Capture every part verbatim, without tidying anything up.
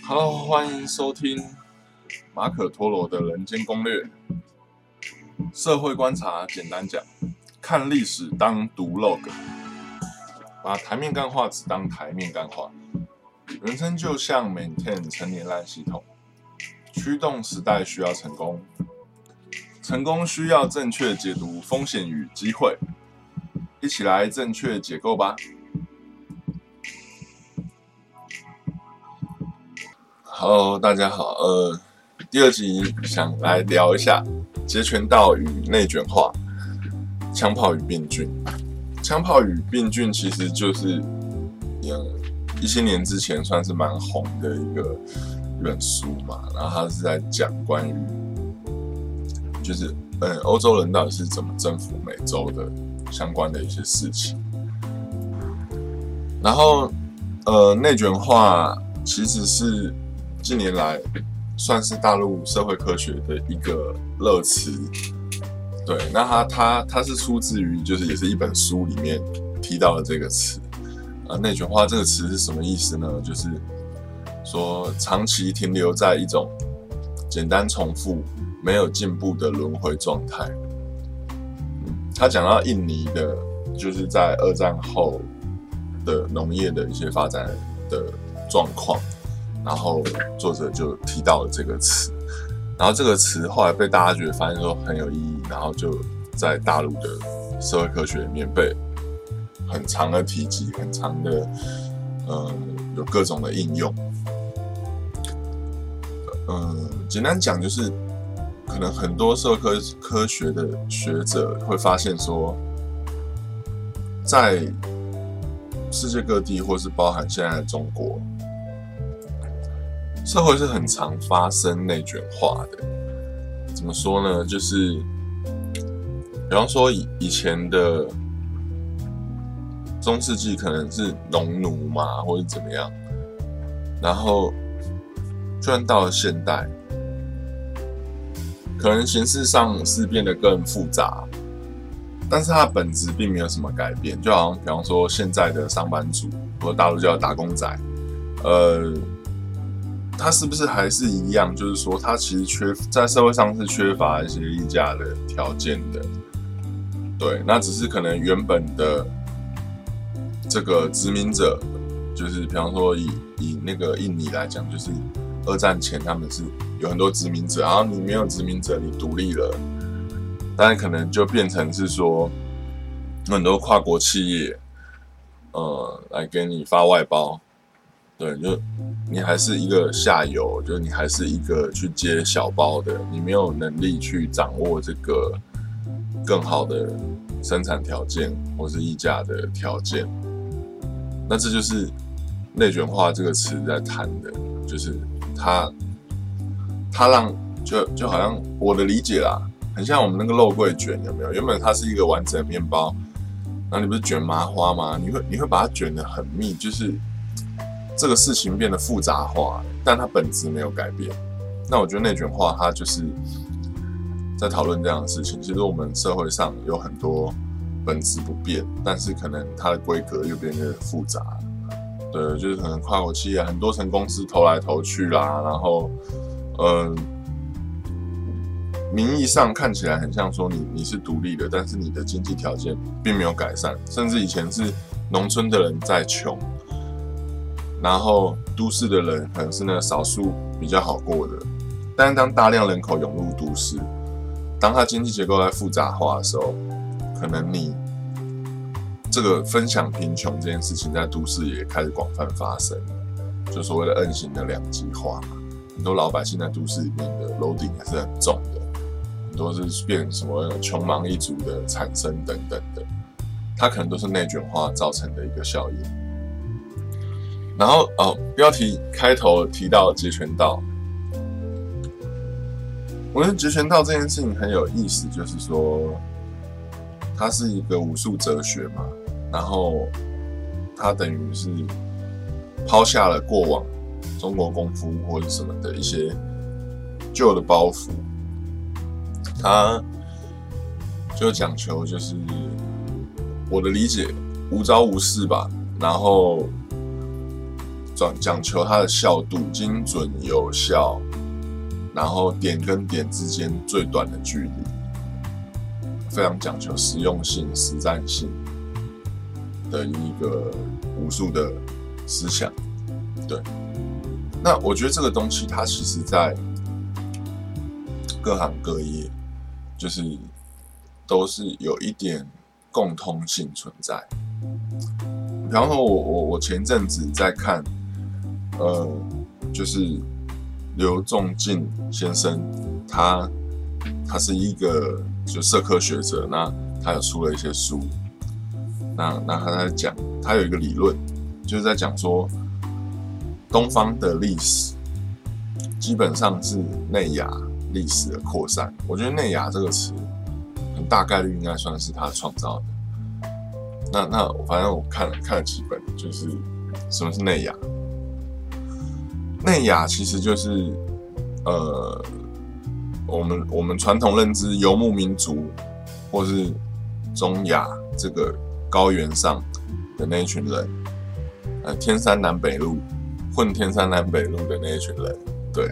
Hello， 欢迎收听马可托罗的人间攻略。社会观察简单讲，看历史当读 log， 把台面干话只当台面干话。人生就像 maintain 成年烂系统，驱动时代需要成功，成功需要正确解读风险与机会，一起来正确解构吧。Hello， 大家好。呃，第二集想来聊一下截拳道与内卷化，枪炮与病菌。枪炮与病菌其实就是，呃，一些年之前算是蛮红的一个一本书嘛，然后它是在讲关于，就是呃欧洲人到底是怎么征服美洲的相关的一些事情。然后，呃，内卷化其实是近年来算是大陆社会科学的一个热词，对，那它它它是出自于就是也是一本书里面提到的这个词，啊，内卷化这个词是什么意思呢？就是说长期停留在一种简单重复、没有进步的轮回状态。嗯，他讲到印尼的，就是在二战后的农业的一些发展的状况。然后作者就提到了这个词，然后这个词后来被大家觉得发现说很有意义，然后就在大陆的社会科学里面被很长的提及，很长的呃有各种的应用。呃，简单讲就是，可能很多社会科科学的学者会发现说，在世界各地或是包含现在的中国。社会是很常发生内卷化的，怎么说呢？就是，比方说以以前的中世纪可能是农奴嘛，或者怎么样，然后就算到了现代，可能形式上是变得更复杂，但是它的本质并没有什么改变。就好像比方说现在的上班族，或者大陆叫打工仔，呃。他是不是还是一样？就是说，他其实缺在社会上是缺乏一些议价的条件的。对，那只是可能原本的这个殖民者，就是比方说以以那个印尼来讲，就是二战前他们是有很多殖民者，然后你没有殖民者，你独立了，当然可能就变成是说很多跨国企业，呃，来给你发外包。对，就你还是一个下游，就你还是一个去接小包的，你没有能力去掌握这个更好的生产条件或是议价的条件。那这就是内卷化这个词在谈的，就是它它让就就好像我的理解啦，很像我们那个肉桂卷，有没有？原本它是一个完整的面包，然后你不是卷麻花吗？你会你会把它卷得很密，就是。这个事情变得复杂化，但它本质没有改变。那我觉得内卷化，它就是在讨论这样的事情。其实我们社会上有很多本质不变，但是可能它的规格又变得复杂。对，就是可能跨国企业很多层公司投来投去啦，然后，呃，名义上看起来很像说你你是独立的，但是你的经济条件并没有改善，甚至以前是农村的人在穷。然后都市的人可能是那个少数比较好过的，但是当大量人口涌入都市，当它经济结构在复杂化的时候，可能你这个分享贫穷这件事情在都市也开始广泛发生，就所谓的 N 型的两极化嘛。很多老百姓在都市里面的 loading 还是很重的，很多是变成什么穷忙一族的产生等等的，它可能都是内卷化造成的一个效应。然后哦，标题开头提到截拳道，我觉得截拳道这件事情很有意思，就是说它是一个武术哲学嘛，然后它等于是抛下了过往中国功夫或者什么的一些旧的包袱，它就讲求就是我的理解无招无式吧，然后讲讲求它的效度精准有效，然后点跟点之间最短的距离，非常讲求实用性、实战性的一个武术的思想。对，那我觉得这个东西它其实在各行各业，就是都是有一点共通性存在。比方说我，我我前阵子在看，呃，就是刘仲敬先生，他他是一个就社科学者，那他有出了一些书，那那他在讲，他有一个理论，就是在讲说，东方的历史基本上是内亚历史的扩散。我觉得内亚这个词，很大概率应该算是他创造的。那那反正我看了看了几本，就是什么是内亚？内亚其实就是呃，我们我们传统认知游牧民族，或是中亚这个高原上的那一群人，呃，天山南北路混天山南北路的那一群人，对。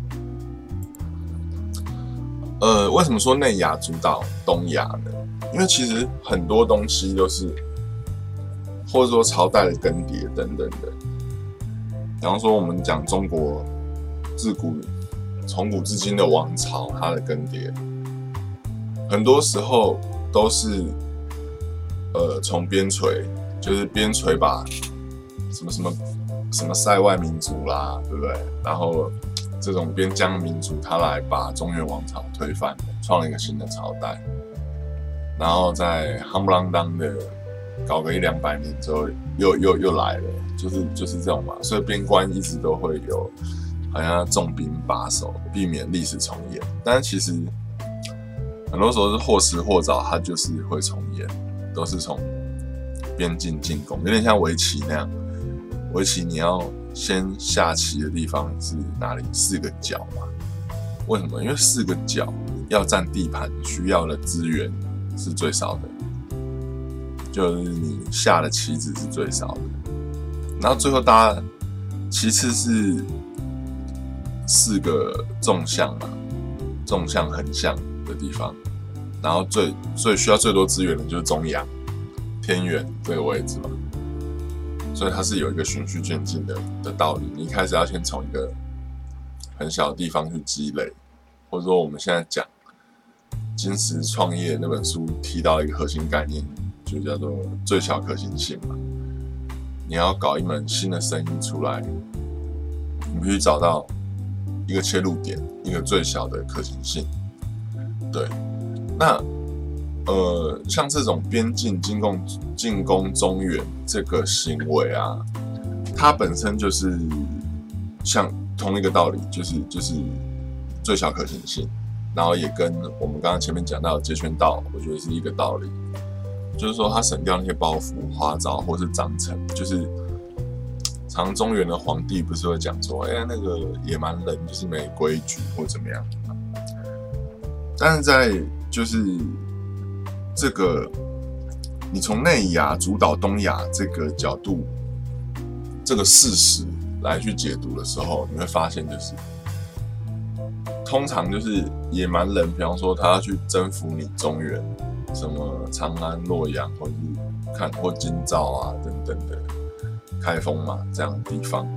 呃，为什么说内亚主导东亚呢？因为其实很多东西都是，或者说朝代的更迭等等的。比方说，我们讲中国自古从古至今的王朝，它的更迭，很多时候都是呃从边陲，就是边陲把什么什么什么塞外民族啦，对不对？然后这种边疆民族，他来把中原王朝推翻，创了一个新的朝代，然后在夯不啷当的搞个一两百年之后，又又又来了，就是就是这种嘛。所以边关一直都会有，好像要重兵把守，避免历史重演。但是其实很多时候是或迟或早，它就是会重演，都是从边境进攻，有点像围棋那样。围棋你要先下棋的地方是哪里？四个角嘛。为什么？因为四个角要占地盘需要的资源是最少的，就是你下的棋子是最少的。然后最后大家其次是四个纵向嘛，纵向横向的地方，然后最最需要最多资源的就是中央偏远这个位置嘛。所以它是有一个循序渐进 的, 的道理，你一开始要先从一个很小的地方去积累，或者说我们现在讲金石创业那本书提到一个核心概念，就叫做最小可行性嘛。你要搞一门新的生意出来，你必须找到一个切入点，一个最小的可行性。对，那呃，像这种边境进攻进攻中原这个行为啊，它本身就是像同一个道理，就是就是最小可行性，然后也跟我们刚刚前面讲到的截拳道，我觉得是一个道理，就是说它省掉那些包袱、花招或是章程，就是常中原的皇帝不是会讲说，哎、欸，那个野蛮人就是没规矩或怎么样，但是在就是这个，你从内亚主导东亚这个角度，这个事实来去解读的时候，你会发现，就是通常就是野蛮人，比方说他要去征服你中原，什么长安、洛阳，或者是看或京兆啊等等的开封嘛这样的地方，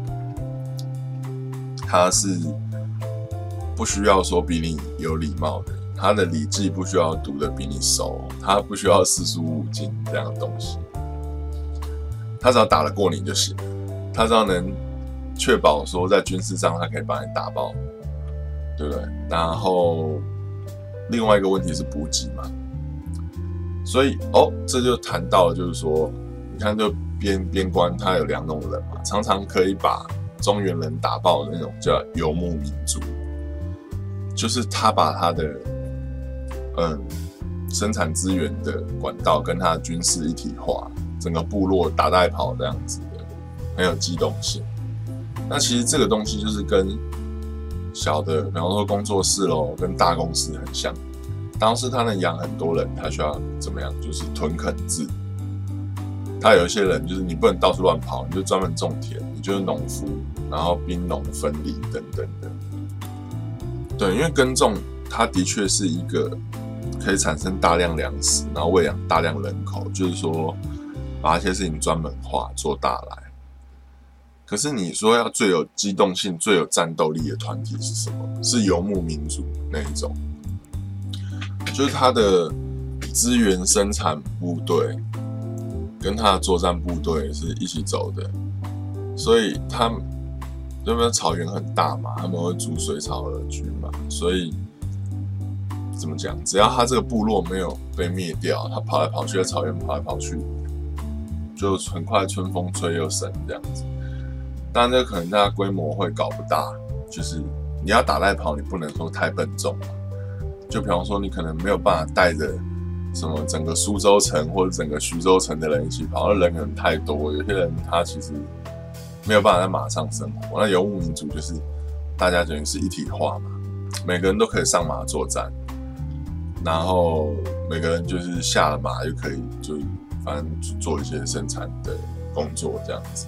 他是不需要说比你有礼貌的。他的礼记不需要读得比你熟，他不需要四书五经这样的东西，他只要打得过你就行了，他只要能确保说在军事上他可以把你打爆，对不对？然后另外一个问题是补给嘛，所以哦，这就谈到了，就是说，你看就边边关他有两种人嘛，常常可以把中原人打爆的那种叫游牧民族，就是他把他的嗯，生产资源的管道跟他的军事一体化，整个部落打带跑这样子的，很有机动性。那其实这个东西就是跟小的，比方说工作室咯，跟大公司很像。当时他能养很多人，他需要怎么样？就是屯垦制。 他有一些人就是你不能到处乱跑，你就专门种田，你就是农夫，然后兵农分离等等的。对，因为耕种它的确是一个可以产生大量粮食，然后喂养大量人口，就是说把一些事情专门化做大来。可是你说要最有机动性、最有战斗力的团体是什么？是游牧民族那一种，就是他的资源生产部队跟他的作战部队是一起走的，所以他们那边草原很大嘛，他们会逐水草而居嘛，所以怎么讲？只要他这个部落没有被灭掉，他跑来跑去在草原跑来跑去，就很快春风吹又生这样子。当然，这可能大家规模会搞不大，就是你要打带跑，你不能说太笨重嘛。就比方说，你可能没有办法带着什么整个苏州城或者整个徐州城的人一起跑，那人可能太多，有些人他其实没有办法在马上生活。那游牧民族就是大家等于是一体化嘛，每个人都可以上马作战，然后每个人就是下了马就可以就反正做一些生产的工作这样子。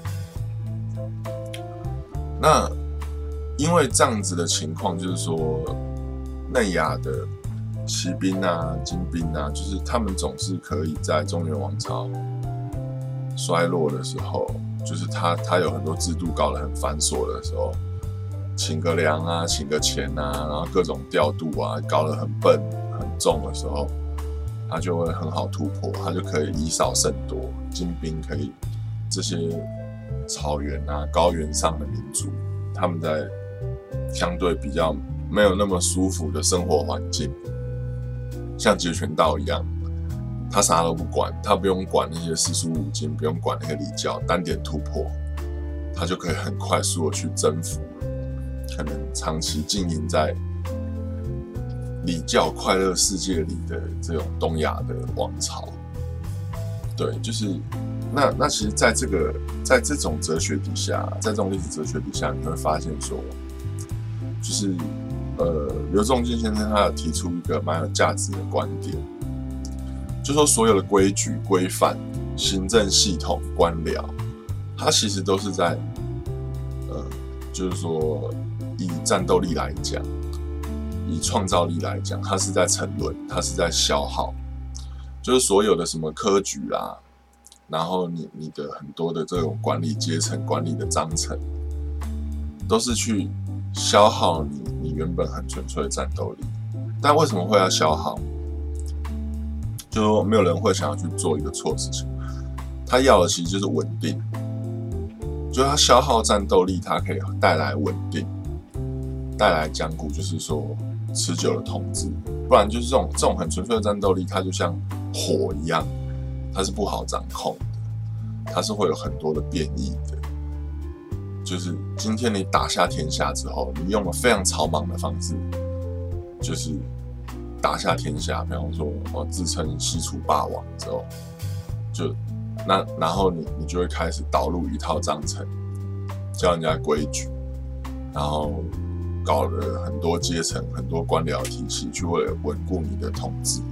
那因为这样子的情况，就是说内亚的骑兵啊、精兵啊，就是他们总是可以在中原王朝衰落的时候，就是他他有很多制度搞得很繁琐的时候，请个粮啊、请个钱啊，然后各种调度啊，搞得很笨很重的时候，他就会很好突破，他就可以以少胜多，精兵可以这些草原啊、高原上的民族，他们在相对比较没有那么舒服的生活环境，像截拳道一样，他啥都不管，他不用管那些四书五经，不用管那些礼教，单点突破，他就可以很快速的去征服，可能长期经营在礼教快乐世界里的这种东亚的王朝。对，就是那那其实在这个在这种哲学底下，在这种历史哲学底下，你会发现说，就是呃，刘仲敬先生他有提出一个蛮有价值的观点，就说所有的规矩、规范、行政系统、官僚，它其实都是在呃，就是说以战斗力来讲，以创造力来讲，它是在沉沦，它是在消耗。就是所有的什么科举啦，然后你你的很多的这种管理阶层、管理的章程，都是去消耗你你原本很纯粹的战斗力。但为什么会要消耗？就是说没有人会想要去做一个错事情。他要的其实就是稳定，就是他消耗战斗力，它可以带来稳定，带来坚固，就是说持久的统治。不然就是这种这种很纯粹的战斗力，它就像火一样，它是不好掌控的，它是会有很多的变异的。就是今天你打下天下之后，你用了非常草莽的方式，就是打下天下，比方说我自称西楚霸王之后，就那然后你你就会开始导入一套章程，教人家规矩，然后搞了很多阶层、很多官僚体系，去为了稳固你的统治。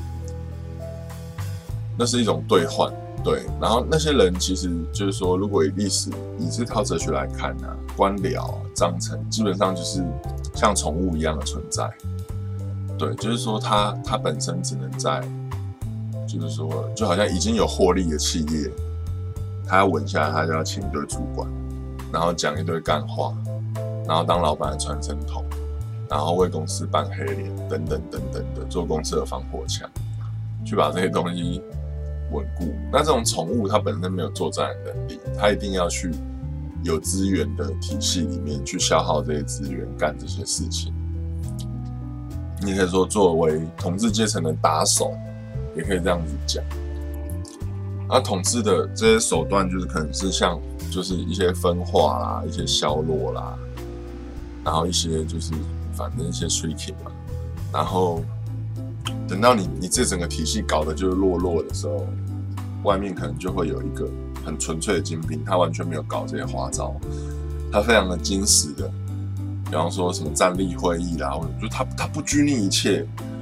那是一种兑换，对。然后那些人其实就是说，如果以历史、以这套哲学来看呢、啊，官僚、章程基本上就是像宠物一样的存在。对，就是说它它本身只能在，就是说就好像已经有获利的企业，它要稳下来，它就要请一堆主管，然后讲一堆干话。然后当老板的传声筒，然后为公司扮黑脸，等等等等的，做公司的防火墙，去把这些东西稳固。那这种宠物它本身没有作战的能力，它一定要去有资源的体系里面去消耗这些资源，干这些事情。你可以说作为统治阶层的打手，也可以这样子讲。那统治的这些手段就是可能是像就是一些分化啦，一些削弱啦。然后一些就是反正一些 tricking 嘛，然后等到你你这整个体系搞得就是弱弱的时候，外面可能就会有一个很纯粹的精兵，他完全没有搞这些花招，他非常的精实的，比方说什么战力会议啦，或者就他他不拘泥一切，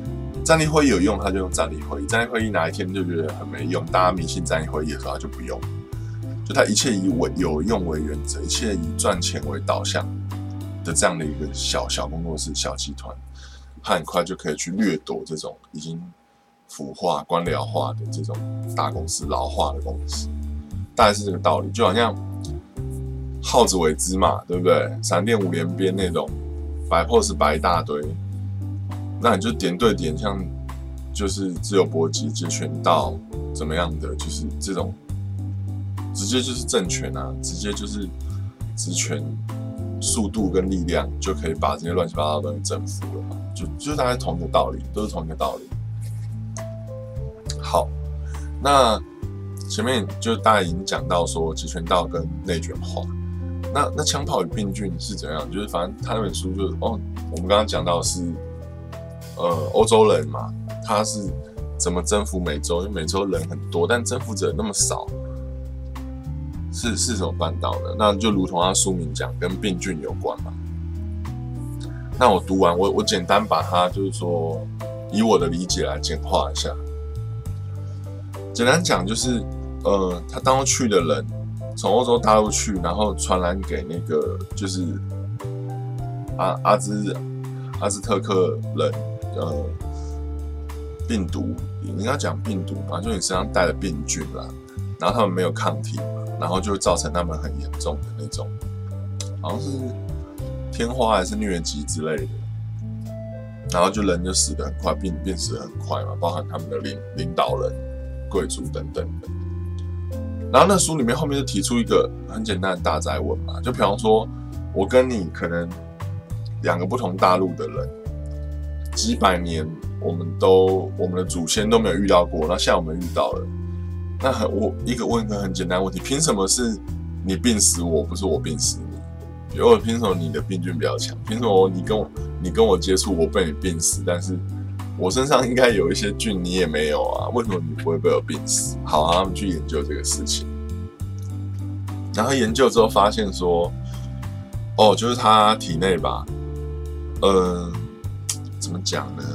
战力会议有用，他就用战力会议；战力会议哪一天就觉得很没用，大家迷信战力会议的时候，他就不用。就他一切以为有用为原则，一切以赚钱为导向的这样的一个小小工作室、小集团，他很快就可以去掠夺这种已经腐化、官僚化的这种大公司、老化的公司，大概是这个道理。就好像耗子尾汁嘛，对不对？闪电五连鞭那种摆 pose 摆一大堆，那你就点对点，像就是自由搏击、截拳道怎么样的，就是这种。直接就是政权啊，直接就是职权、速度跟力量就可以把这些乱七八糟的东西征服了嘛，就就大概同一个道理，都是同一个道理。好，那前面就大概已经讲到说截拳道跟内卷化，那那枪炮与病菌是怎样？就是反正他那本书就是哦，我们刚刚讲到的是呃欧洲人嘛，他是怎么征服美洲？因为美洲人很多，但征服者那么少。是是怎么办到的？那就如同他书名讲，跟病菌有关嘛。那我读完，我我简单把它就是说，以我的理解来简化一下。简单讲就是，呃，他当初去的人从欧洲大陆去，然后传染给那个就是阿阿兹阿兹特克人，呃，病毒，应该讲病毒嘛，就你身上带了病菌啦，然后他们没有抗体。然后就会造成他们很严重的那种，好像是天花还是疟疾之类的，然后就人就死得很快，病病死得很快嘛，包含他们的领领导人、贵族等等的。然后那书里面后面就提出一个很简单的大哉问嘛，就比方说我跟你可能两个不同大陆的人，几百年我们都我们的祖先都没有遇到过，那现在我们遇到了。那我一个问一个很简单的问题，凭什么是你病死我，不是我病死你？比如凭什么你的病菌比较强？凭什么你跟我你跟我接触，我被你病死，但是我身上应该有一些菌你也没有啊？为什么你不会被我病死？好啊，他们去研究这个事情，然后研究之后发现说，哦，就是他体内吧，呃，怎么讲呢？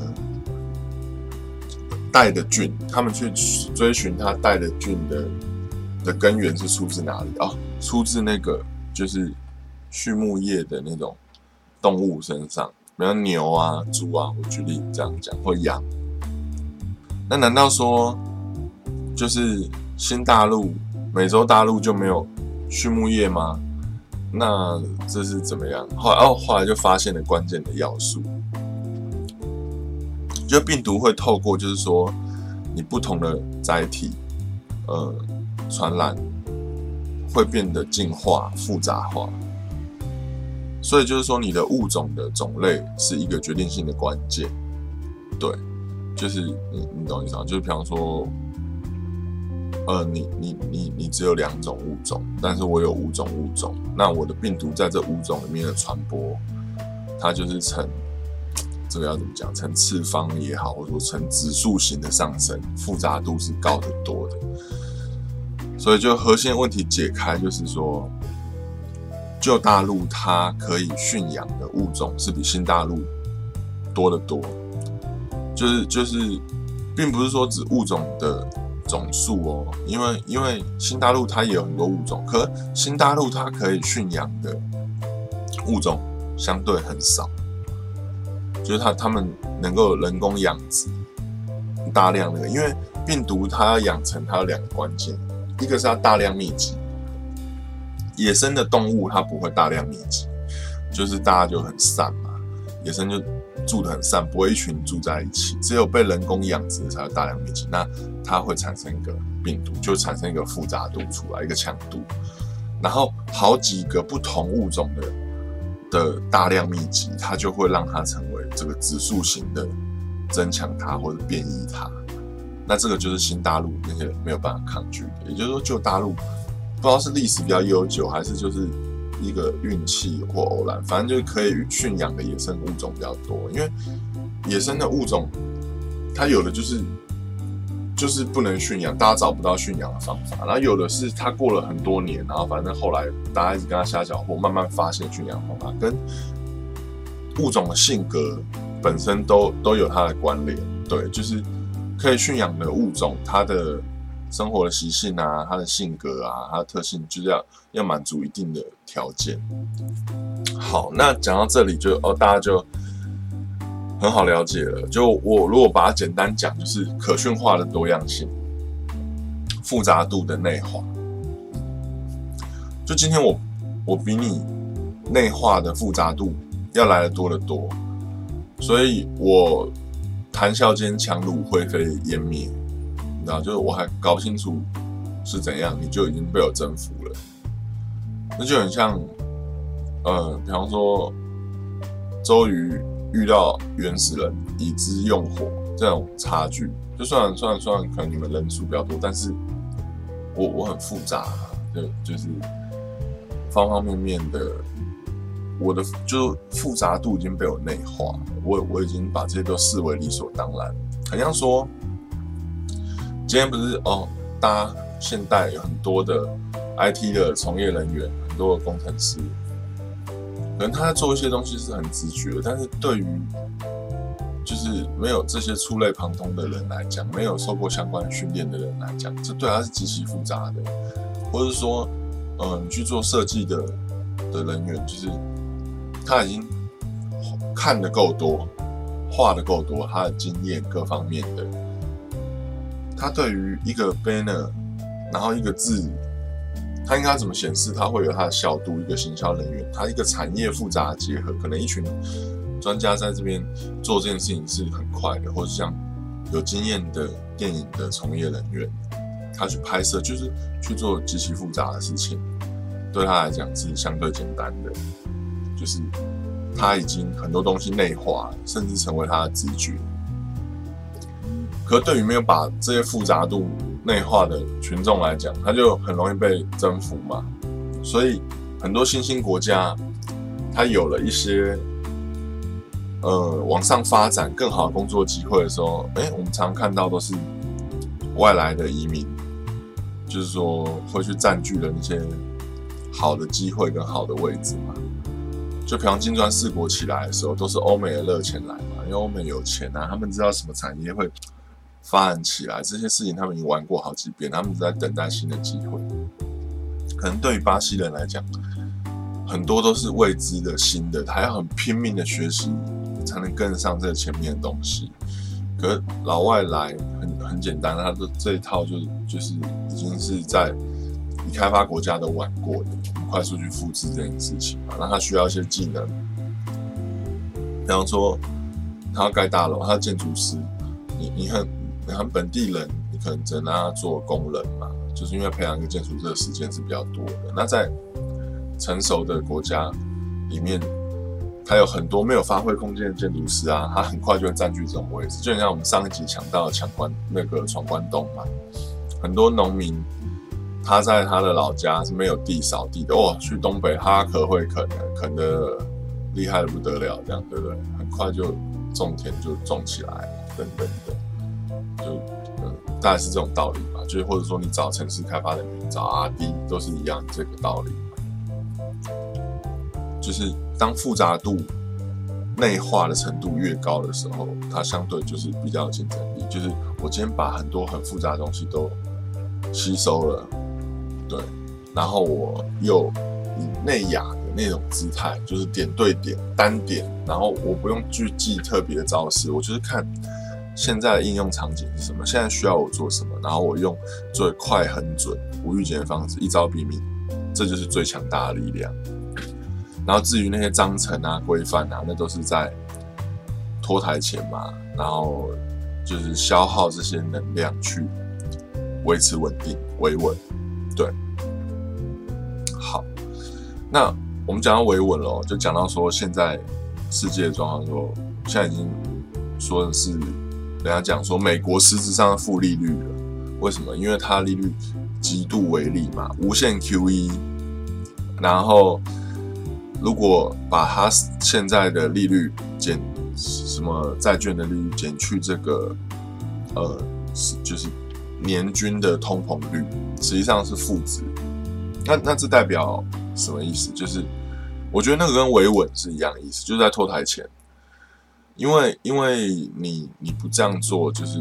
带的菌，他们去追寻他带的菌的的根源是出自哪里啊、哦？出自那个就是畜牧业的那种动物身上，比如牛啊、猪啊，我举例这样讲，或羊。那难道说就是新大陆、美洲大陆就没有畜牧业吗？那这是怎么样？后来哦，后来就发现了关键的要素。就病毒会透过，就是说，你不同的载体，呃，传染会变得进化、复杂化，所以就是说，你的物种的种类是一个决定性的关键。对，就是你你懂意思吗？就是比方说，呃，你你你你只有两种物种，但是我有五种物种，那我的病毒在这五种里面的传播，它就是呈。这个要怎么讲？呈次方也好，或者说呈指数型的上升，复杂度是高得多的。所以就核心问题解开，就是说，旧大陆它可以驯养的物种是比新大陆多得多。就是就是，并不是说指物种的总数哦，因为因为新大陆它也有很多物种，可新大陆它可以驯养的物种相对很少。就是他他们能够人工养殖大量的，因为病毒它要养成它有两个关键，一个是它大量密集，野生的动物它不会大量密集，就是大家就很散嘛，野生就住得很散，不会一群住在一起，只有被人工养殖才有大量密集，那它会产生一个病毒，就产生一个复杂度出来，一个强度，然后好几个不同物种的。的大量密集，它就会让它成为这个指数型的增强它或者变异它。那这个就是新大陆那些人没有办法抗拒的。也就是说，旧大陆不知道是历史比较悠久，还是就是一个运气或偶然，反正就是可以驯养的野生物种比较多。因为野生的物种，它有的就是就是不能驯养，大家找不到驯养的方法。然后有的是它过了很多年，然后反正后来大家一直跟它瞎搅和，慢慢发现驯养方法跟物种的性格本身都都有它的关联。 对，就是可以驯养的物种，它的生活的习性啊，它的性格啊，它的特性，就是要要满足一定的条件。好，那讲到这里就哦，大家就很好了解了。就我如果把它简单讲，就是可驯化的多样性，复杂度的内化。就今天我我比你内化的复杂度要来得多得多，所以我谈笑间强弩灰飞烟灭，你知道，就是我还搞不清楚是怎样，你就已经被我征服了。那就很像，呃，比方说周瑜遇到原始人以之用火这种差距，就算算算可能你们人数比较多，但是我我很复杂，对，就是方方面面的，我的就复杂度已经被我内化了，我我已经把这些都视为理所当然。好像说，今天不是哦，大家现代有很多的 I T 的从业人员，很多的工程师，可能他在做一些东西是很直觉的，但是对于就是没有这些触类旁通的人来讲，没有受过相关训练的人来讲，这对他是极其复杂的，或者说，呃，你去做设计的的人员，就是他已经看得够多，画得够多，他的经验各方面的，他对于一个 banner， 然后一个字，他应该怎么显示，他会有他的效度。一个行销人员，他一个产业复杂的结合，可能一群专家在这边做这件事情是很快的，或者像有经验的电影的从业人员，他去拍摄就是去做极其复杂的事情，对他来讲是相对简单的，就是他已经很多东西内化了，甚至成为他的直觉。可对于没有把这些复杂度内化的群众来讲，他就很容易被征服嘛。所以很多新兴国家，他有了一些呃往上发展更好的工作机会的时候，哎，我们常常看到都是外来的移民，就是说会去占据了那些好的机会跟好的位置嘛。就比方金砖四国起来的时候，都是欧美的热钱来嘛，因为欧美有钱啊，他们知道什么产业会发展起来，这些事情他们已经玩过好几遍，他们只在等待新的机会。可能对于巴西人来讲，很多都是未知的新的，他要很拼命的学习，才能跟上这前面的东西。可是老外来很很简单，他的这一套就就是已经是在已开发国家都玩过的，我们快速去复制这件事情嘛。那他需要一些技能，比方说他要盖大楼，他是建筑师，你你很你很本地人，你可能只能让他做工人嘛，就是因为培养一个建筑师的时间是比较多的。那在成熟的国家里面，他有很多没有发挥空间的建筑师啊，他很快就会占据这种位置。就像我们上一集讲到的抢关那个闯关东嘛，很多农民他在他的老家是没有地扫地的，哦，去东北哈可会垦的，垦的厉害的不得了，这样对不对？很快就种田就种起来了，等等的，就嗯，大概是这种道理吧。就是或者说你找城市开发人员，找 R D 都是一样这个道理。就是当复杂度内化的程度越高的时候，它相对就是比较有竞争力。就是我今天把很多很复杂的东西都吸收了，对，然后我又以内雅的那种姿态，就是点对点单点，然后我不用去记特别的招式，我就是看现在的应用场景是什么，现在需要我做什么，然后我用最快很准无预警的方式一招毙命，这就是最强大的力量。然后至于那些章程啊、规范啊，那都是在拖台前嘛，然后就是消耗这些能量去维持稳定、维稳。对，好，那我们讲到维稳了，就讲到说现在世界的状况，说现在已经说的是，人家讲说美国实质上的负利率了。为什么？因为它利率极度微利嘛，无限 Q E， 然后如果把它现在的利率减什么债券的利率减去这个呃就是年均的通膨率，实际上是负值。那那这代表什么意思？就是我觉得那个跟维稳是一样的意思，就是在脱台前， 因为因为你你不这样做，就是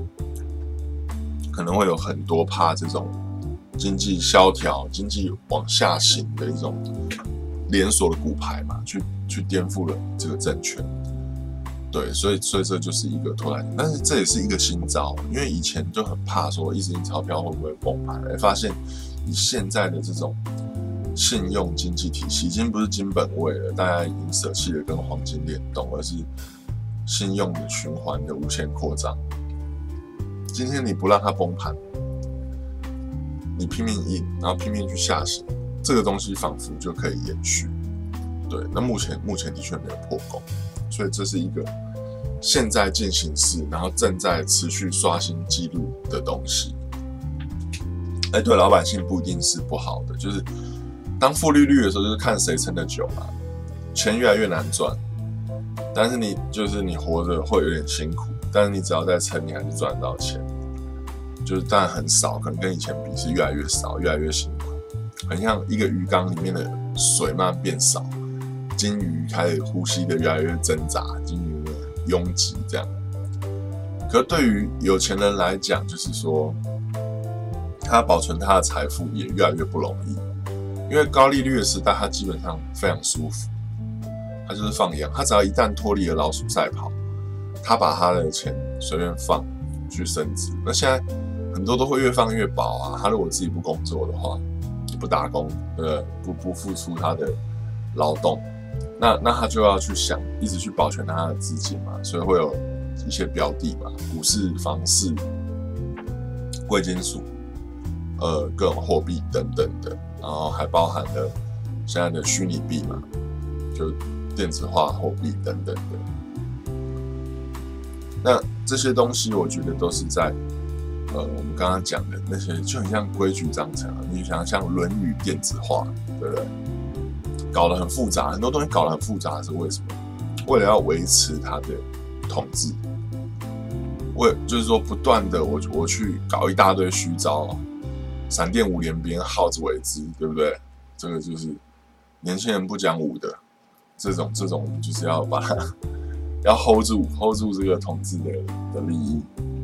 可能会有很多怕这种经济萧条、经济往下行的一种连锁的骨牌嘛，去去颠覆了这个政权。对，所以所以这就是一个拖拉机，但是这也是一个新招，因为以前就很怕说一直印钞票会不会崩盘，哎，发现以现在的这种信用经济体系，已经不是金本位了，大家已经舍弃了跟黄金联动，而是信用的循环的无限扩张。今天你不让它崩盘，你拼命印，然后拼命去下行，这个东西仿佛就可以延续。对，那目前目前的确没有破功。所以这是一个现在进行式，然后正在持续刷新纪录的东西。哎，对老百姓不一定是不好的，就是当负利率的时候，就是看谁撑得久嘛，钱越来越难赚，但是你就是你活着会有点辛苦，但是你只要再撑，你还是赚得到钱。就是当然很少，可能跟以前比是越来越少，越来越辛苦，很像一个鱼缸里面的水慢慢变少。金鱼开始呼吸的越来越挣扎，金鱼的拥挤这样。可对于有钱人来讲，就是说，他保存他的财富也越来越不容易，因为高利率的时代，他基本上非常舒服，他就是放养，他只要一旦脱离了老鼠赛跑，他把他的钱随便放去升值。那现在很多都会越放越薄啊，他如果自己不工作的话，不打工，呃，不不付出他的劳动。那那他就要去想，一直去保全他的资金嘛，所以会有一些标的嘛，股市、房市、贵金属，呃，各种货币等等的，然后还包含了现在的虚拟币嘛，就电子化货币等等的。那这些东西，我觉得都是在呃我们刚刚讲的那些，就很像规矩章程啊，你想像《论语》电子化，对不对？搞得很复杂，很多东西搞得很复杂是为什么？为了要维持他的统治，为就是说不断的我我去搞一大堆虚招，闪电五连鞭，好自为之，对不对？这个就是年轻人不讲武的这种这种，就是要把它要 hold 住 hold 住这个统治的的利益。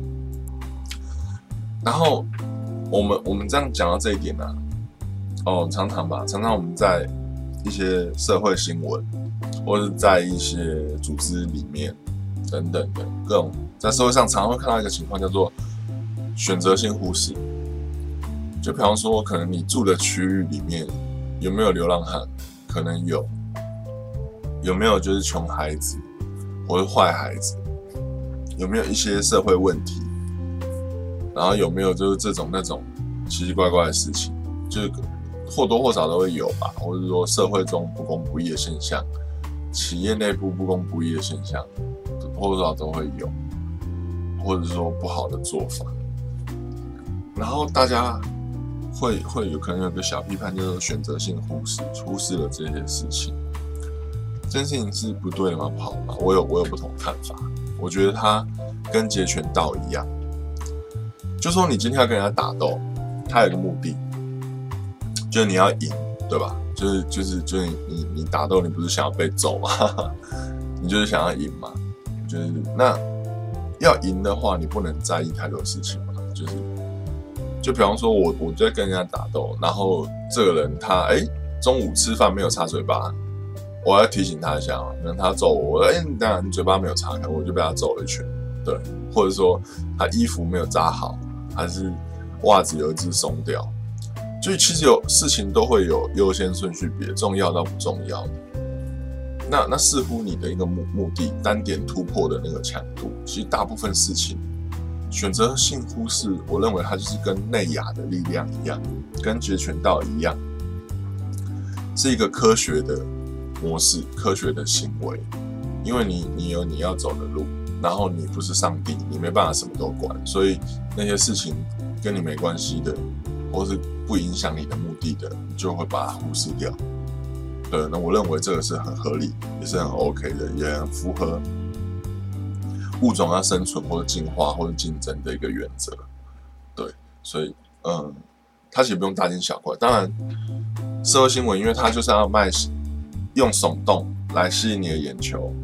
然后我们我们这样讲到这一点啊，哦，常常吧，常常我们在一些社会新闻，或是在一些组织里面等等的各种，在社会上常常会看到一个情况，叫做选择性忽视。就比方说，可能你住的区域里面有没有流浪汉？可能有。有没有就是穷孩子或是坏孩子？有没有一些社会问题？然后有没有就是这种那种奇奇怪怪的事情？就是或多或少都会有吧，或者说社会中不公不义的现象，企业内部不公不义的现象，或多或少都会有，或者说不好的做法。然后大家会会有可能有个小批判，就是选择性忽视，忽视了这些事情。这件事情是不对的吗？不好吗？我有我有不同看法。我觉得它跟截拳道一样，就说你今天要跟人家打斗，它有一个目的。就是你要赢，对吧？就是就是就是你你你打斗，你不是想要被揍吗？你就是想要赢嘛。就是那要赢的话，你不能在意太多事情嘛。就是就比方说我我在跟人家打斗，然后这个人他哎、欸、中午吃饭没有擦嘴巴，我要提醒他一下嘛。可能他揍我，我哎、欸、你当然你嘴巴没有擦开，我就被他揍了一拳。对，或者说他衣服没有扎好，还是袜子有一只松掉。所以其实有事情都会有优先顺序别，重要到不重要的。那那似乎你的一个目目的单点突破的那个强度，其实大部分事情选择性忽视，我认为它就是跟内亚的力量一样，跟截拳道一样，是一个科学的模式，科学的行为。因为你你有你要走的路，然后你不是上帝，你没办法什么都管，所以那些事情跟你没关系的，或是不影响你的目的的，你就会把它忽视掉。对，那我认为这个是很合理，也是很 OK 的，也很符合物种要生存或者进化或者竞争的一个原则。对，所以嗯，它其实不用大惊小怪。当然，社会新闻因为它就是要卖，用耸动来吸引你的眼球，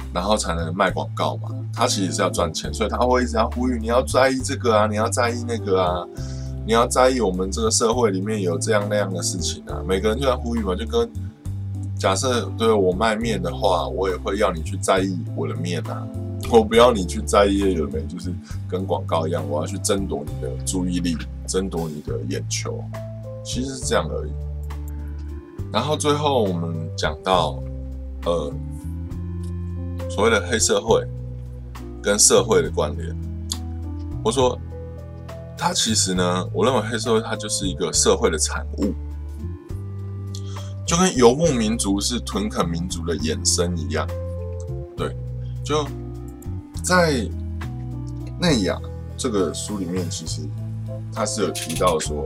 然后才能卖广告嘛。他其实是要赚钱，所以他会一直要呼吁你要在意这个啊，你要在意那个啊，你要在意我们这个社会里面有这样那样的事情啊。每个人就在呼吁嘛，就跟假设对我卖面的话，我也会要你去在意我的面啊，我不要你去在意有没有，就是跟广告一样，我要去争夺你的注意力，争夺你的眼球，其实是这样而已。然后最后我们讲到，呃，所谓的黑社会跟社会的关联。我说，它其实呢，我认为黑社会它就是一个社会的产物，就跟游牧民族是屯垦民族的衍生一样。对，就在内亚这个书里面，其实它是有提到说。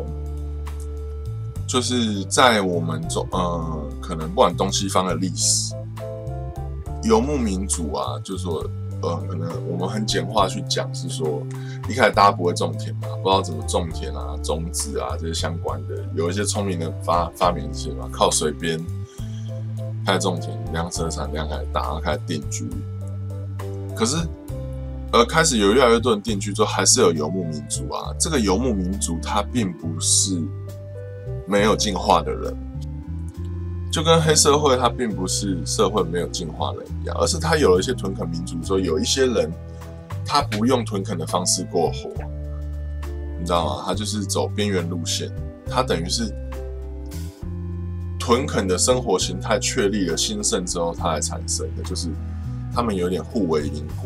就是在我们中，呃，可能不管东西方的历史，游牧民族啊，就是说，呃，可能我们很简化去讲，是说，一开始大家不会种田嘛，不知道怎么种田啊、种子啊这些相关的，有一些聪明的发发明者嘛，靠水边开始种田，粮食的产量开始大，然后开始定居。可是，呃，开始有越来越多人定居之后，还是有游牧民族啊。这个游牧民族它并不是没有进化的人，就跟黑社会它并不是社会没有进化的人一样，而是它有了一些屯垦民族之后，有一些人他不用屯垦的方式过活，你知道吗？他就是走边缘路线，他等于是屯垦的生活形态确立了兴盛之后，它才产生的，就是他们有点互为因果，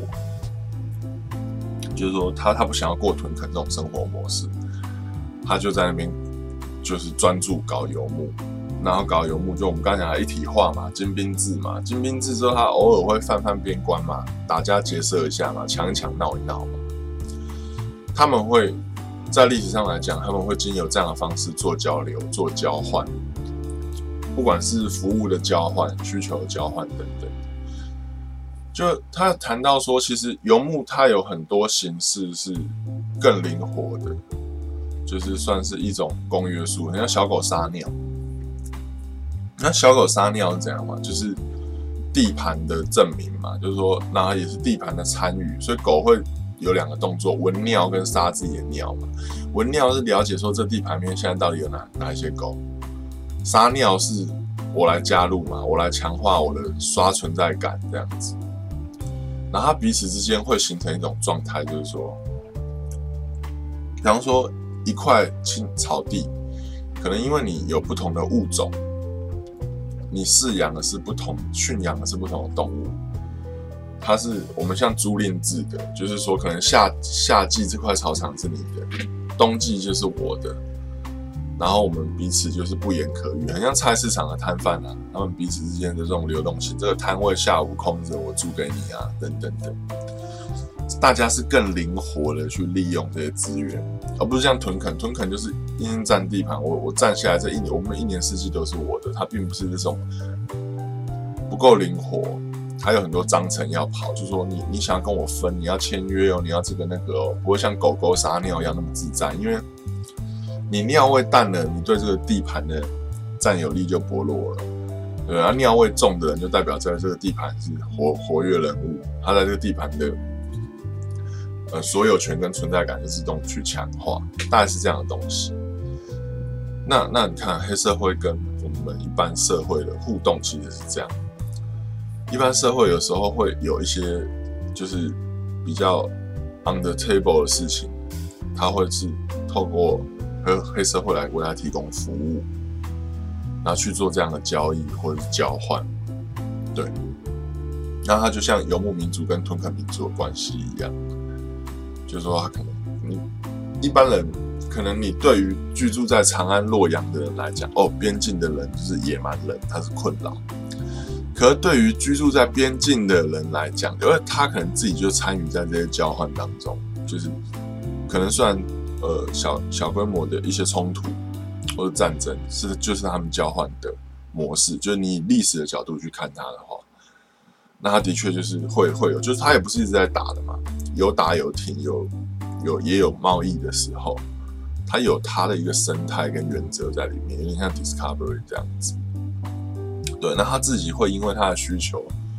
就是说他他不想要过屯垦这种生活模式，他就在那边。就是专注搞游牧，然后搞游牧就我们刚才讲的一体化嘛，精兵制嘛，精兵制之后他偶尔会犯犯边关嘛，打家劫舍一下嘛，抢一抢闹一闹嘛。他们会在历史上来讲，他们会经由这样的方式做交流、做交换，不管是服务的交换、需求的交换等等。就他谈到说，其实游牧它有很多形式是更灵活的。就是算是一种公约数，像小狗撒尿。那小狗撒尿是怎样嘛？就是地盘的证明嘛，就是说，那它也是地盘的参与，所以狗会有两个动作：闻尿跟撒自己的尿嘛。闻尿是了解说这地盘里面现在到底有哪哪一些狗，撒尿是我来加入嘛，我来强化我的刷存在感这样子。然后它彼此之间会形成一种状态，就是说，比方说。一块青草地，可能因为你有不同的物种，你饲养的是不同、驯养的是不同的动物。它是我们像租赁制的，就是说可能夏夏季这块草场是你的，冬季就是我的，然后我们彼此就是不言可喻，很像菜市场的摊贩啊，他们彼此之间的这种流动性，这个摊位下午空着，我租给你啊，等等等。大家是更灵活的去利用这些资源，而不是像屯垦。屯垦就是硬硬占地盘，我我占下来这一年，我们一年四季都是我的，它并不是这种不够灵活，还有很多章程要跑。就是说你你想要跟我分，你要签约哦，你要这个那个哦，不会像狗狗撒尿一样那么自在，因为你尿味淡了，你对这个地盘的占有力就薄弱了。对啊，尿味重的人就代表在这个地盘是活活跃人物，他在这个地盘的。呃，所有权跟存在感就自动去强化，大概是这样的东西。那那你看，黑社会跟我们一般社会的互动其实是这样。一般社会有时候会有一些就是比较 on the table 的事情，它会是透过黑黑社会来为它提供服务，然后去做这样的交易或者是交换。对，那它就像游牧民族跟屯垦民族的关系一样。就是说，他可能你一般人，可能你对于居住在长安、洛阳的人来讲，哦，边境的人就是野蛮人，他是困扰。可是对于居住在边境的人来讲，因为他可能自己就参与在这些交换当中，就是可能虽然呃小小规模的一些冲突或者战争是就是他们交换的模式，就是你以历史的角度去看它的话。那他的确就是会会有，就是他也不是一直在打的嘛，有打有停，有有也有贸易的时候，他有他的一个生态跟原则在里面，有点像 Discovery 这样子。对，那他自己会因为他的需求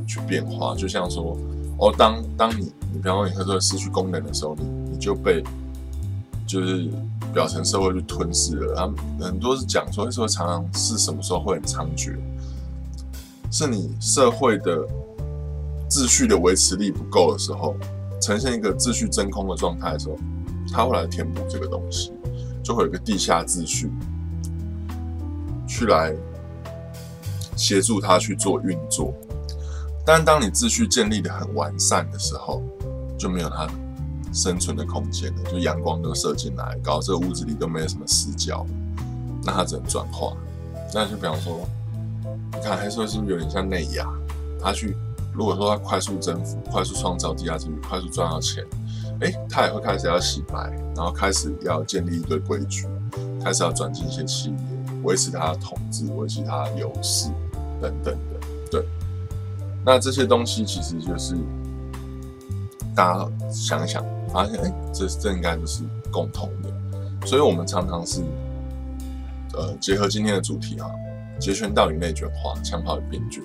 去变化。就像说，哦，当当你你比方说你喝出失去功能的时候，你你就被就是表层社会去吞噬了。他们很多是讲说，说常常是什么时候会很猖獗，是你社会的秩序的维持力不够的时候，呈现一个秩序真空的状态的时候，它会来填补这个东西，就会有一个地下秩序去来协助它去做运作。但当你秩序建立的很完善的时候，就没有它生存的空间了，就阳光都射进来，搞到这个屋子里都没有什么死角，那它只能转化。那就比方说，你看黑社会是不是有点像内亚？他去如果说他快速征服、快速创造地下秩序、快速赚到钱，哎，他也会开始要洗白，然后开始要建立一堆规矩，开始要转进一些企业，维持他的统治，维持他的优势等等的。对，那这些东西其实就是大家想一想，发现哎，这这应该就是共同的。所以我们常常是呃结合今天的主题哈，截拳道与内卷化，枪炮与变卷。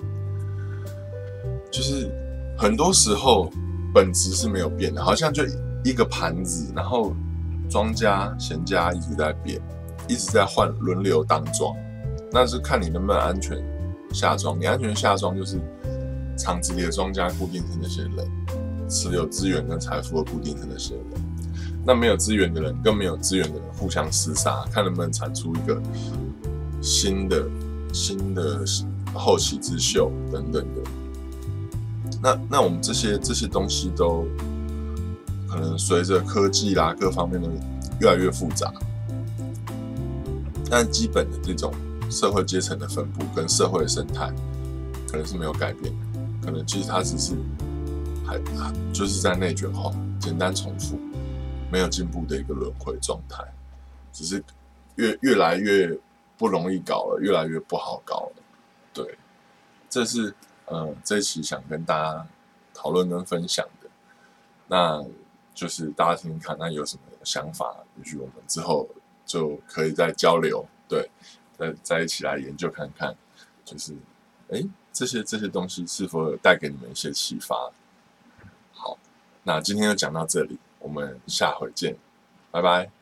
就是很多时候本质是没有变的，好像就一个盘子，然后庄家闲家一直在变，一直在换轮流当庄，那是看你能不能安全下庄。你安全下庄就是厂子里的庄家固定是那些人，持有资源跟财富的固定是那些人，那没有资源的人跟没有资源的人互相厮杀，看能不能产出一个新的新的后起之秀等等的。那那我们这些这些东西都可能随着科技啦各方面的越来越复杂，但基本的这种社会阶层的分布跟社会的生态可能是没有改变的，可能其实它只是还就是在内卷化、简单重复、没有进步的一个轮回状态，只是越越来越不容易搞了，越来越不好搞了。对，这是。呃，这一期想跟大家讨论跟分享的，那就是大家听听看，那有什么想法，也许我们之后就可以再交流，对，再再一起来研究看看，就是哎，这些这些东西是否有带给你们一些启发？好，那今天就讲到这里，我们下回见，拜拜。